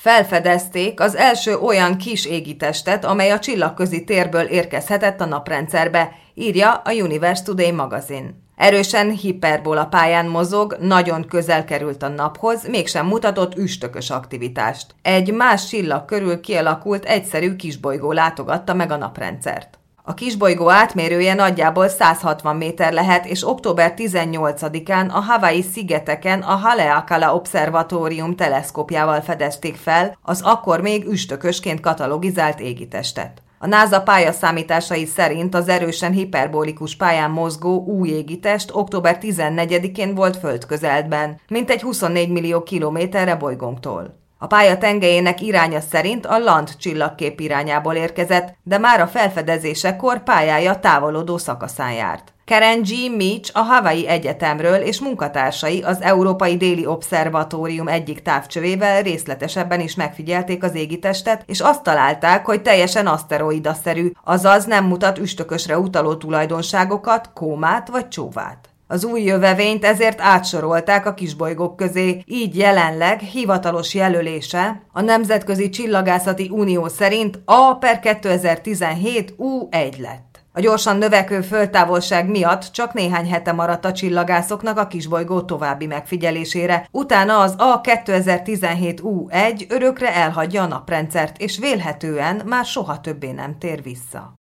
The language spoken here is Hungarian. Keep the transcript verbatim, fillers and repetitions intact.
Felfedezték az első olyan kis égitestet, amely a csillagközi térből érkezhetett a naprendszerbe, írja a Universe Today magazin. Erősen hiperbola pályán mozog, nagyon közel került a naphoz, mégsem mutatott üstökös aktivitást. Egy más csillag körül kialakult egyszerű kisbolygó látogatta meg a naprendszert. A kisbolygó átmérője nagyjából száz hatvan méter lehet, és október tizennyolcadikán a Hawaii szigeteken a Haleakala Obszervatórium teleszkópjával fedezték fel az akkor még üstökösként katalogizált égitestet. A NASA pályaszámításai szerint az erősen hiperbolikus pályán mozgó új égitest október tizennegyedikén volt földközelben, mintegy huszonnégy millió kilométerre bolygónktól. A pálya tengelyének iránya szerint a Land csillagkép irányából érkezett, de már a felfedezésekor pályája távolodó szakaszán járt. Karen G. Meach a Hawaii Egyetemről és munkatársai az Európai Déli Obszervatórium egyik távcsövével részletesebben is megfigyelték az égitestet, és azt találták, hogy teljesen aszteroidaszerű, azaz nem mutat üstökösre utaló tulajdonságokat, kómát vagy csóvát. Az új jövevényt ezért átsorolták a kisbolygók közé, így jelenleg hivatalos jelölése a Nemzetközi Csillagászati Unió szerint A per kétezer-tizenhét U egy lett. A gyorsan növekvő földtávolság miatt csak néhány hete maradt a csillagászoknak a kisbolygó további megfigyelésére, utána az A kétezer-tizenhét U egy örökre elhagyja a naprendszert, és vélhetően már soha többé nem tér vissza.